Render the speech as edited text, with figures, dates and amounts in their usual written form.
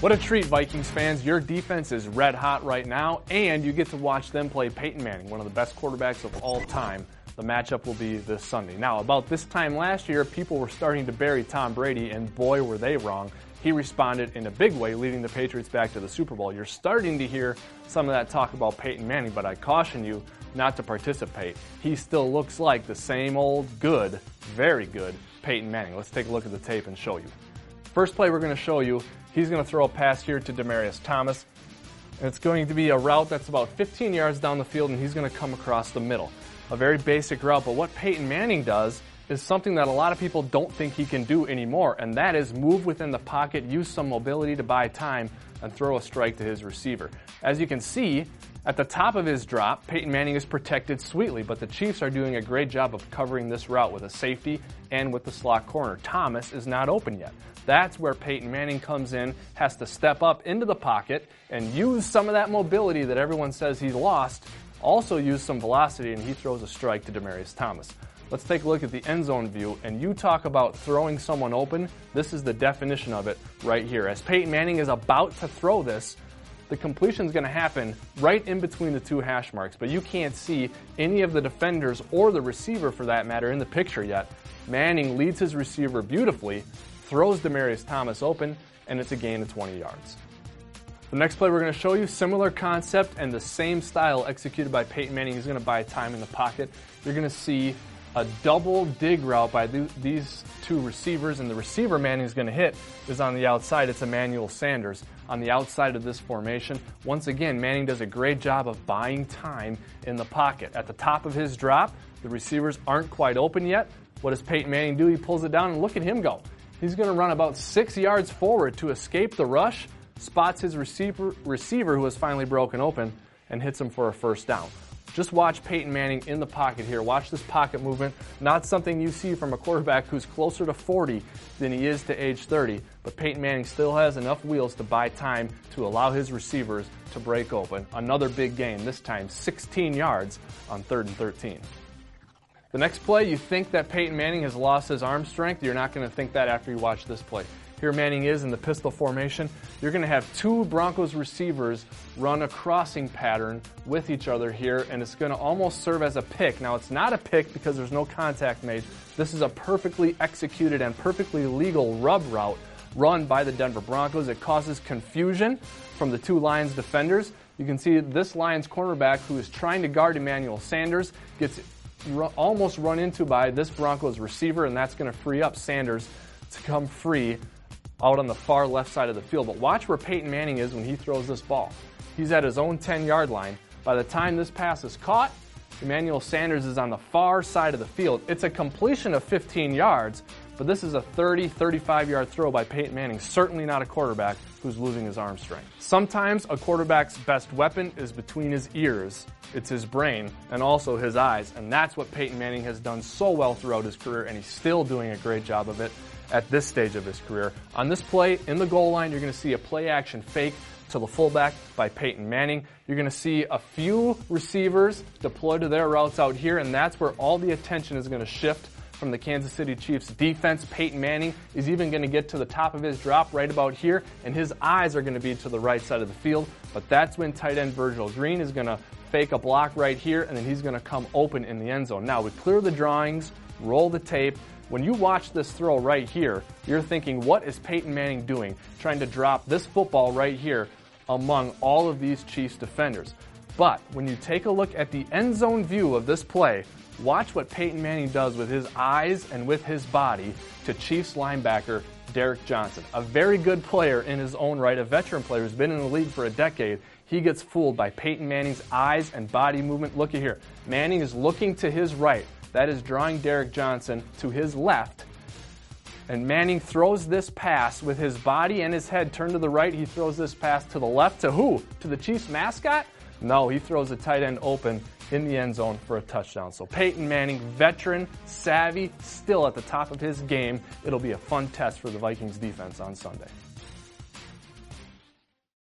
What a treat, Vikings fans. Your defense is red hot right now, and you get to watch them play Peyton Manning, one of the best quarterbacks of all time. The matchup will be this Sunday. Now, about this time last year, people were starting to bury Tom Brady, and boy, were they wrong. He responded in a big way, leading the Patriots back to the Super Bowl. You're starting to hear some of that talk about Peyton Manning, but I caution you not to participate. He still looks like the same old good, very good Peyton Manning. Let's take a look at the tape and show you. First play we're going to show you, he's going to throw a pass here to Demaryius Thomas. And it's going to be a route that's about 15 yards down the field, and he's going to come across the middle. A very basic route, but what Peyton Manning does is something that a lot of people don't think he can do anymore, and that is move within the pocket, use some mobility to buy time, and throw a strike to his receiver. As you can see, at the top of his drop, Peyton Manning is protected sweetly, but the Chiefs are doing a great job of covering this route with a safety and with the slot corner. Thomas is not open yet. That's where Peyton Manning comes in, has to step up into the pocket and use some of that mobility that everyone says he's lost, also use some velocity, and he throws a strike to Demaryius Thomas. Let's take a look at the end zone view, and you talk about throwing someone open. This is the definition of it right here. As Peyton Manning is about to throw this, the completion is going to happen right in between the two hash marks, but you can't see any of the defenders or the receiver, for that matter, in the picture yet. Manning leads his receiver beautifully, throws Demaryius Thomas open, and it's a gain of 20 yards. The next play we're going to show you, similar concept and the same style executed by Peyton Manning. He's going to buy time in the pocket. You're going to see a double dig route by these two receivers, and the receiver Manning's going to hit is on the outside. It's Emmanuel Sanders on the outside of this formation. Once again, Manning does a great job of buying time in the pocket. At the top of his drop, the receivers aren't quite open yet. What does Peyton Manning do? He pulls it down, and look at him go. He's going to run about 6 yards forward to escape the rush, spots his receiver who has finally broken open, and hits him for a first down. Just watch Peyton Manning in the pocket here. Watch this pocket movement. Not something you see from a quarterback who's closer to 40 than he is to age 30, but Peyton Manning still has enough wheels to buy time to allow his receivers to break open. Another big gain, this time 16 yards on 3rd and 13. The next play, you think that Peyton Manning has lost his arm strength. You're not going to think that after you watch this play. Here Manning is in the pistol formation. You're going to have two Broncos receivers run a crossing pattern with each other here, and it's going to almost serve as a pick. Now, it's not a pick because there's no contact made. This is a perfectly executed and perfectly legal rub route run by the Denver Broncos. It causes confusion from the two Lions defenders. You can see this Lions cornerback, who is trying to guard Emmanuel Sanders, gets almost run into by this Broncos receiver, and that's going to free up Sanders to come free out on the far left side of the field. But watch where Peyton Manning is when he throws this ball. He's at his own 10-yard line. By the time this pass is caught, Emmanuel Sanders is on the far side of the field. It's a completion of 15 yards, but this is a 30, 35-yard throw by Peyton Manning. Certainly not a quarterback who's losing his arm strength. Sometimes a quarterback's best weapon is between his ears. It's his brain and also his eyes, and that's what Peyton Manning has done so well throughout his career, and he's still doing a great job of it at this stage of his career. On this play, in the goal line, you're going to see a play-action fake to the fullback by Peyton Manning. You're going to see a few receivers deploy to their routes out here, and that's where all the attention is going to shift from the Kansas City Chiefs defense. Peyton Manning is even going to get to the top of his drop right about here, and his eyes are going to be to the right side of the field. But that's when tight end Virgil Green is going to fake a block right here, and then he's going to come open in the end zone. Now, we clear the drawings, roll the tape. When you watch this throw right here, you're thinking, what is Peyton Manning doing? Trying to drop this football right here among all of these Chiefs defenders. But when you take a look at the end zone view of this play, watch what Peyton Manning does with his eyes and with his body to Chiefs linebacker Derrick Johnson. A very good player in his own right, a veteran player who's been in the league for a decade. He gets fooled by Peyton Manning's eyes and body movement. Look at here. Manning is looking to his right. That is drawing Derrick Johnson to his left. And Manning throws this pass with his body and his head turned to the right. He throws this pass to the left. To who? To the Chiefs mascot? No, he throws a tight end open in the end zone for a touchdown. So Peyton Manning, veteran, savvy, still at the top of his game. It'll be a fun test for the Vikings defense on Sunday.